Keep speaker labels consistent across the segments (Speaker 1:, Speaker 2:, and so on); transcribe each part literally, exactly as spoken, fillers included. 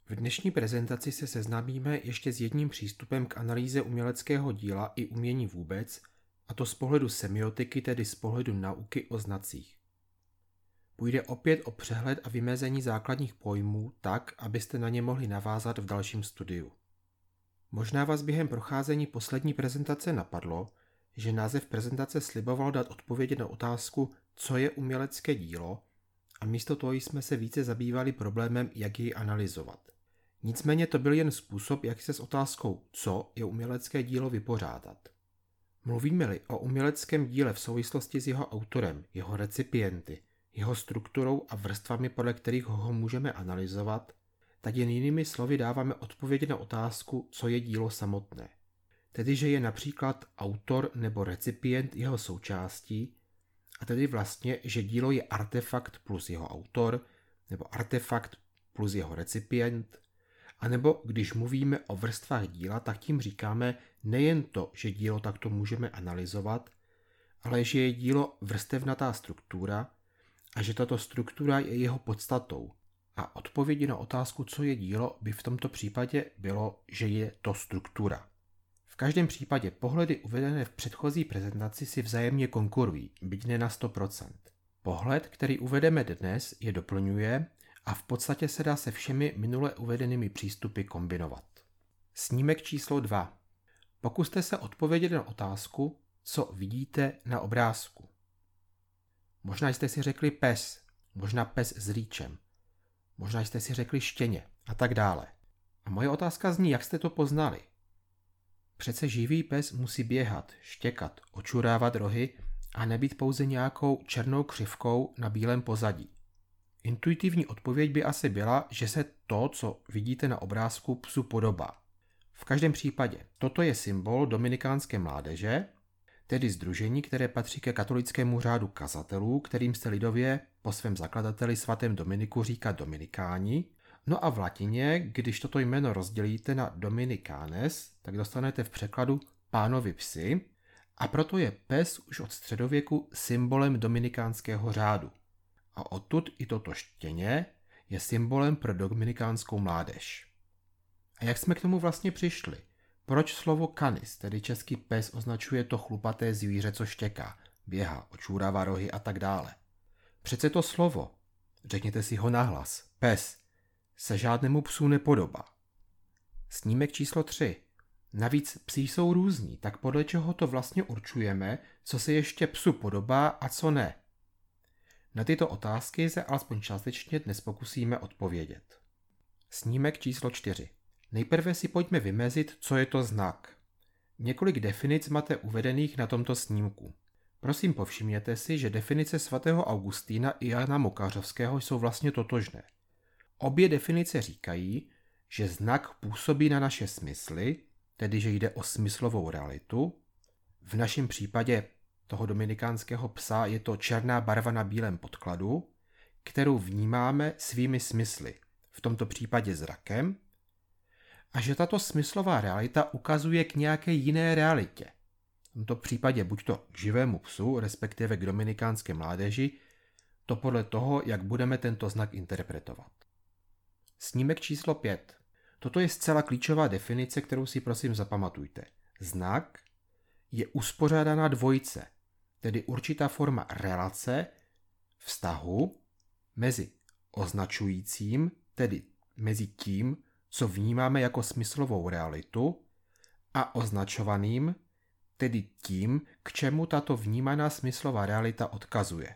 Speaker 1: V dnešní prezentaci se seznámíme ještě s jedním přístupem k analýze uměleckého díla i umění vůbec, a to z pohledu semiotiky, tedy z pohledu nauky o znacích. Půjde opět o přehled a vymezení základních pojmů tak, abyste na ně mohli navázat v dalším studiu. Možná vás během procházení poslední prezentace napadlo, že název prezentace sliboval dát odpovědi na otázku, co je umělecké dílo, a místo toho jsme se více zabývali problémem, jak jej analyzovat. Nicméně to byl jen způsob, jak se s otázkou, co je umělecké dílo, vypořádat. Mluvíme-li o uměleckém díle v souvislosti s jeho autorem, jeho recipienty, jeho strukturou a vrstvami, podle kterých ho můžeme analyzovat, tak jen jinými slovy dáváme odpověď na otázku, co je dílo samotné. Tedy, že je například autor nebo recipient jeho součástí, a tedy vlastně, že dílo je artefakt plus jeho autor, nebo artefakt plus jeho recipient, a nebo když mluvíme o vrstvách díla, tak tím říkáme nejen to, že dílo takto můžeme analyzovat, ale že je dílo vrstevnatá struktura a že tato struktura je jeho podstatou. A odpovědi na otázku, co je dílo, by v tomto případě bylo, že je to struktura. V každém případě pohledy uvedené v předchozí prezentaci si vzájemně konkurují, byť ne na sto procent. Pohled, který uvedeme dnes, je doplňuje a v podstatě se dá se všemi minule uvedenými přístupy kombinovat. Snímek číslo dva. Pokuste se odpovědět na otázku, co vidíte na obrázku. Možná jste si řekli pes, možná pes s rýčem, možná jste si řekli štěně a tak dále. A moje otázka zní, jak jste to poznali. Přece živý pes musí běhat, štěkat, očurávat rohy a nebýt pouze nějakou černou křivkou na bílém pozadí. Intuitivní odpověď by asi byla, že se to, co vidíte na obrázku, psu podobá. V každém případě, toto je symbol dominikánské mládeže, tedy sdružení, které patří ke katolickému řádu kazatelů, kterým se lidově po svém zakladateli svatém Dominiku říká dominikáni. No a v latině, když toto jméno rozdělíte na dominicanes, tak dostanete v překladu pánovi psy, a proto je pes už od středověku symbolem dominikánského řádu. A odtud i toto štěně je symbolem pro dominikánskou mládež. A jak jsme k tomu vlastně přišli? Proč slovo canis, tedy český pes, označuje to chlupaté zvíře, co štěká, běhá, očůrává rohy a tak dále? Přece to slovo, řekněte si ho nahlas, pes, se žádnému psu nepodobá. Snímek číslo tři. Navíc psi jsou různí, tak podle čeho to vlastně určujeme, co se ještě psu podobá a co ne? Na tyto otázky se alespoň částečně dnes pokusíme odpovědět. Snímek číslo čtyři. Nejprve si pojďme vymezit, co je to znak. Několik definic máte uvedených na tomto snímku. Prosím povšimněte si, že definice svatého Augustína i Jana Mokařovského jsou vlastně totožné. Obě definice říkají, že znak působí na naše smysly, tedy že jde o smyslovou realitu. V našem případě toho dominikánského psa je to černá barva na bílém podkladu, kterou vnímáme svými smysly, v tomto případě zrakem, a že tato smyslová realita ukazuje k nějaké jiné realitě. V tomto případě buď to k živému psu, respektive k dominikánské mládeži, to podle toho, jak budeme tento znak interpretovat. Snímek číslo pět. Toto je zcela klíčová definice, kterou si prosím zapamatujte. Znak je uspořádaná dvojice, tedy určitá forma relace, vztahu mezi označujícím, tedy mezi tím, co vnímáme jako smyslovou realitu, a označovaným, tedy tím, k čemu tato vnímaná smyslová realita odkazuje.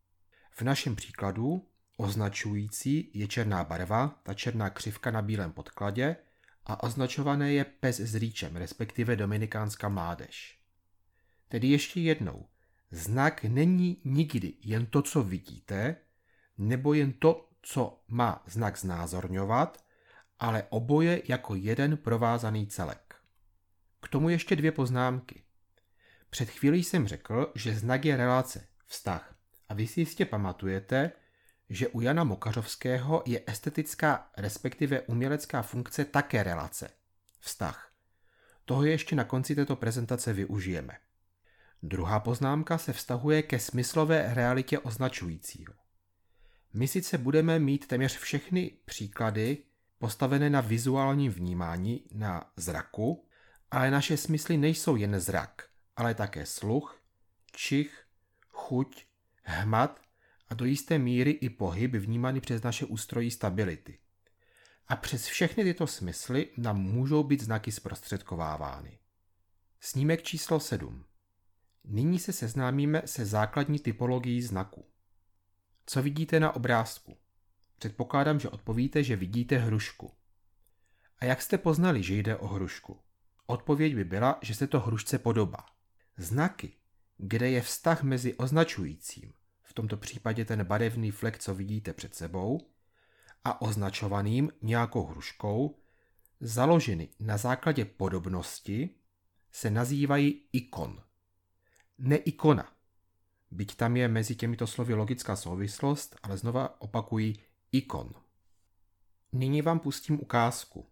Speaker 1: V našem příkladu označující je černá barva, ta černá křivka na bílém podkladě, a označované je pes s rýčem, respektive dominikánská mládež. Tedy ještě jednou, znak není nikdy jen to, co vidíte, nebo jen to, co má znak znázorňovat, ale oboje jako jeden provázaný celek. K tomu ještě dvě poznámky. Před chvílí jsem řekl, že znak je relace, vztah, a vy si jistě pamatujete, že u Jana Mokařovského je estetická, respektive umělecká funkce také relace, vztah. Toho ještě na konci této prezentace využijeme. Druhá poznámka se vztahuje ke smyslové realitě označujícího. My sice budeme mít téměř všechny příklady postavené na vizuálním vnímání, na zraku, ale naše smysly nejsou jen zrak, ale také sluch, čich, chuť, hmat a do jisté míry i pohyb vnímaný přes naše ústrojí stability. A přes všechny tyto smysly nám můžou být znaky zprostředkovávány. Snímek číslo sedm. Nyní se seznámíme se základní typologií znaku. Co vidíte na obrázku? Předpokládám, že odpovíte, že vidíte hrušku. A jak jste poznali, že jde o hrušku? Odpověď by byla, že se to hrušce podobá. Znaky, kde je vztah mezi označujícím, v tomto případě ten barevný flek, co vidíte před sebou, a označovaným nějakou hruškou, založeny na základě podobnosti, se nazývají ikon. Ne ikona. Byť tam je mezi těmito slovy logická souvislost, ale znova opakuji ikon. Nyní vám pustím ukázku.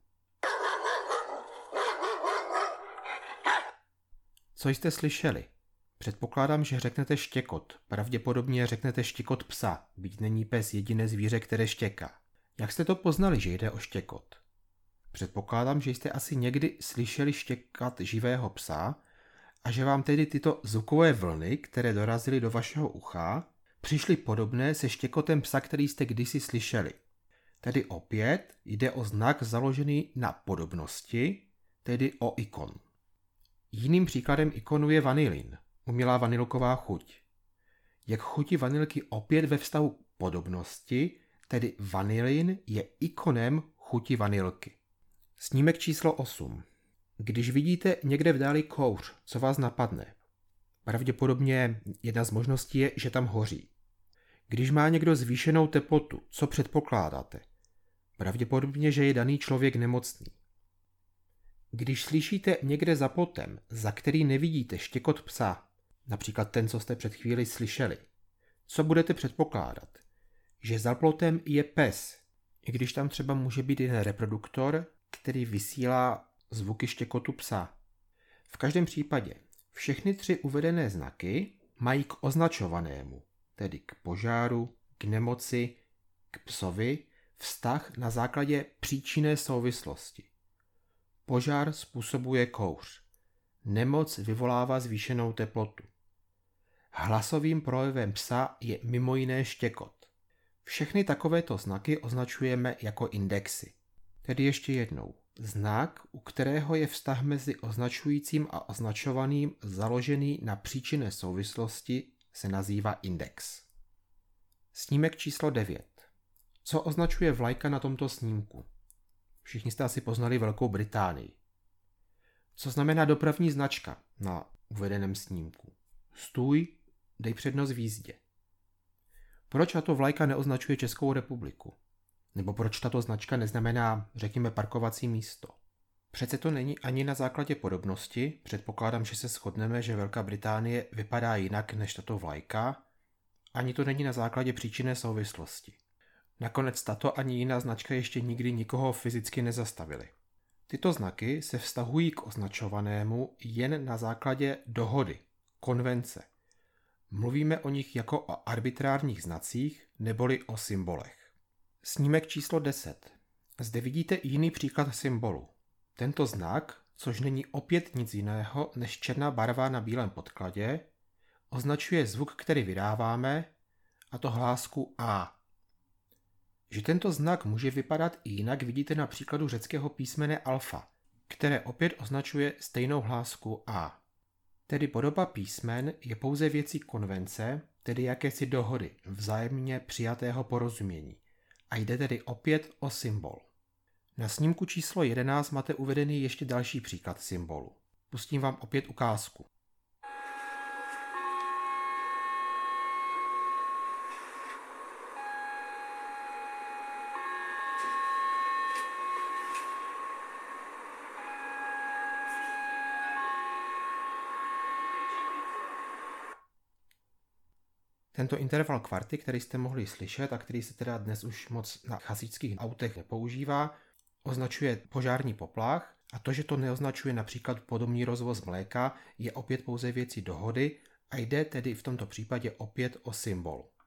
Speaker 1: Co jste slyšeli? Předpokládám, že řeknete štěkot. Pravděpodobně řeknete štěkot psa, byť není pes jediné zvíře, které štěká. Jak jste to poznali, že jde o štěkot? Předpokládám, že jste asi někdy slyšeli štěkat živého psa a že vám tedy tyto zvukové vlny, které dorazily do vašeho ucha, přišly podobné se štěkotem psa, který jste kdysi slyšeli. Tedy opět jde o znak založený na podobnosti, tedy o ikon. Jiným příkladem ikonu je vanilin, umělá vanilková chuť. Jak chuti vanilky opět ve vztahu k podobnosti, tedy vanilin je ikonem chuti vanilky. Snímek číslo osm. Když vidíte někde v dáli kouř, co vás napadne? Pravděpodobně jedna z možností je, že tam hoří. Když má někdo zvýšenou teplotu, co předpokládáte? Pravděpodobně, že je daný člověk nemocný. Když slyšíte někde za plotem, za který nevidíte štěkot psa, například ten, co jste před chvíli slyšeli, co budete předpokládat? Že za plotem je pes, i když tam třeba může být jen reproduktor, který vysílá zvuky štěkotu psa. V každém případě všechny tři uvedené znaky mají k označovanému, tedy k požáru, k nemoci, k psovi, vztah na základě příčinné souvislosti. Požár způsobuje kouř. Nemoc vyvolává zvýšenou teplotu. Hlasovým projevem psa je mimo jiné štěkot. Všechny takovéto znaky označujeme jako indexy. Tedy ještě jednou. Znak, u kterého je vztah mezi označujícím a označovaným založený na příčinné souvislosti, se nazývá index. Snímek číslo devět. Co označuje vlajka na tomto snímku? Všichni jste asi poznali Velkou Británii. Co znamená dopravní značka na uvedeném snímku? Stůj, dej přednost v jízdě. Proč tato vlajka neoznačuje Českou republiku? Nebo proč tato značka neznamená, řekněme, parkovací místo? Přece to není ani na základě podobnosti, předpokládám, že se shodneme, že Velká Británie vypadá jinak než tato vlajka, ani to není na základě příčinné souvislosti. Nakonec tato ani jiná značka ještě nikdy nikoho fyzicky nezastavily. Tyto znaky se vztahují k označovanému jen na základě dohody, konvence. Mluvíme o nich jako o arbitrárních znacích neboli o symbolech. Snímek číslo deset. Zde vidíte jiný příklad symbolu. Tento znak, což není opět nic jiného než černá barva na bílém podkladě, označuje zvuk, který vydáváme, a to hlásku A. Že tento znak může vypadat i jinak, vidíte na příkladu řeckého písmene alfa, které opět označuje stejnou hlásku A. Tedy podoba písmen je pouze věcí konvence, tedy jakési dohody, vzájemně přijatého porozumění. A jde tedy opět o symbol. Na snímku číslo jedenáct máte uvedený ještě další příklad symbolu. Pustím vám opět ukázku. Tento interval kvarty, který jste mohli slyšet a který se teda dnes už moc na hasičských autech nepoužívá, označuje požární poplach a to, že to neoznačuje například podobný rozvoz mléka, je opět pouze věcí dohody a jde tedy v tomto případě opět o symbol.